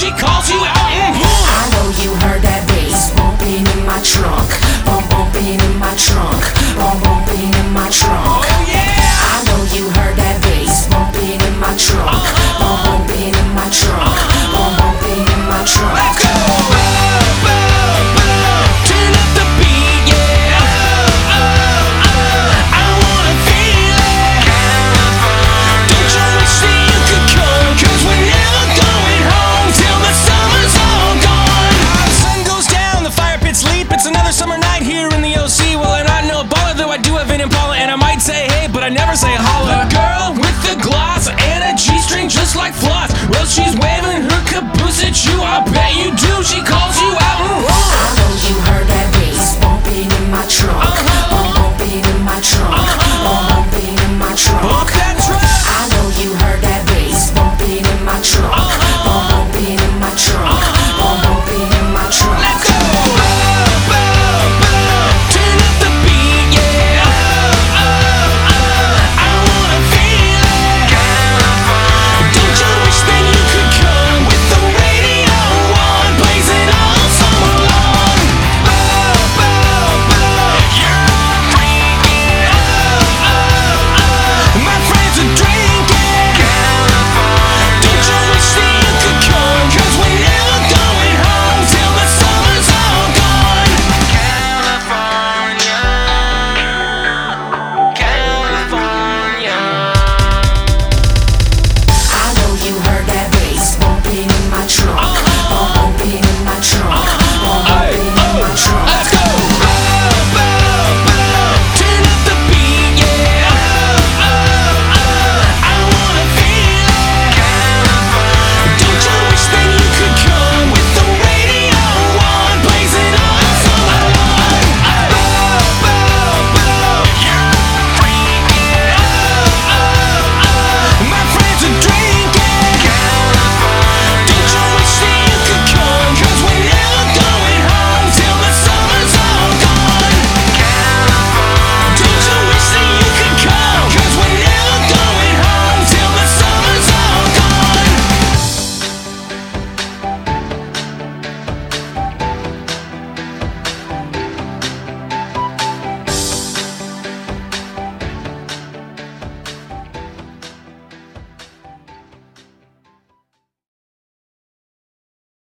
she calls you out. I know you heard that bass bumping in my trunk, bumping in my trunk, bumping in my trunk. Oh yeah! I know you heard that bass bumping in my trunk, bumping in my trunk, bumping in my trunk. Let's go! Turn up the beat, yeah. I wanna feel it. Don't you wish that you could come? 'Cause we're never going home till the summer's all gone. The sun goes down, the fire pits leap. It's another summer night here in the OC. Well, I'm not no baller, though I do have an Impala, and I might say hey, but I never say holla. The girl with the gloss and a G-string just like floss. Well, she's waving her caboose at you. I bet you do. She calls